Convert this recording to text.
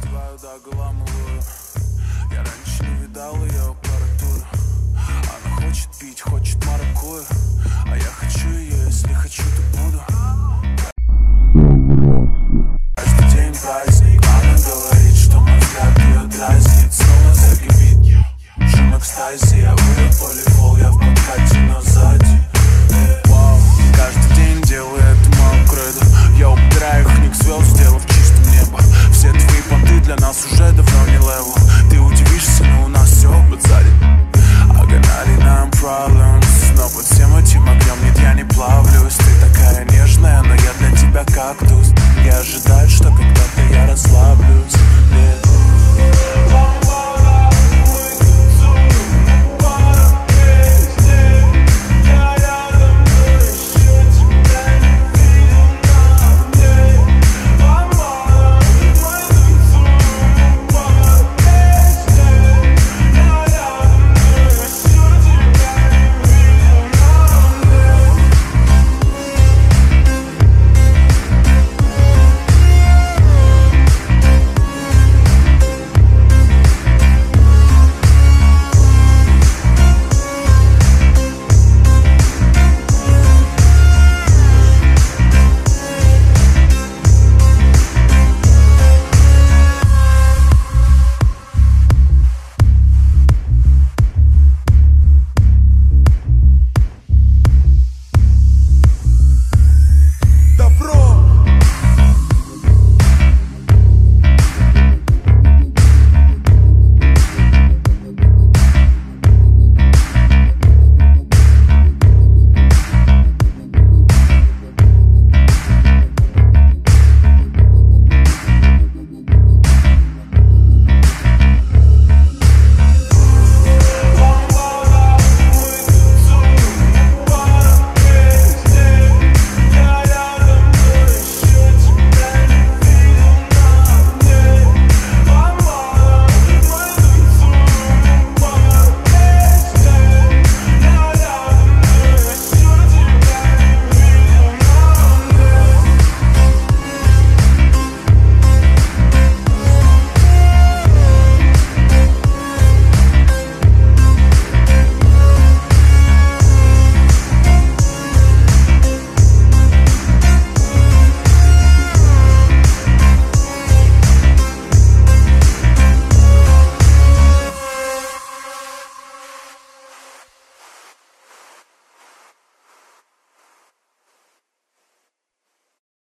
раздеваю, да, голамываю. Я раньше не видал ее аппаратуру. Она хочет пить, хочет маракую, а я хочу ее, если хочу, то буду. Каждый день праздник. Она говорит, что мой взгляд ее дразнит. Снова закипит, шум экстази. Я выйду полифол, я в подкате, но сзади. Каждый день делаю это мою кредо. Я убираю книг звезд, сделав чистым небо. Все твои понты для нас уже давно не левел. Ты удивишься, но у нас все подсадит. I got 99 problems, но под всем этим огнем нет, я не плавлюсь. Ты такая нежная, но я для тебя кактус. Я ожидаю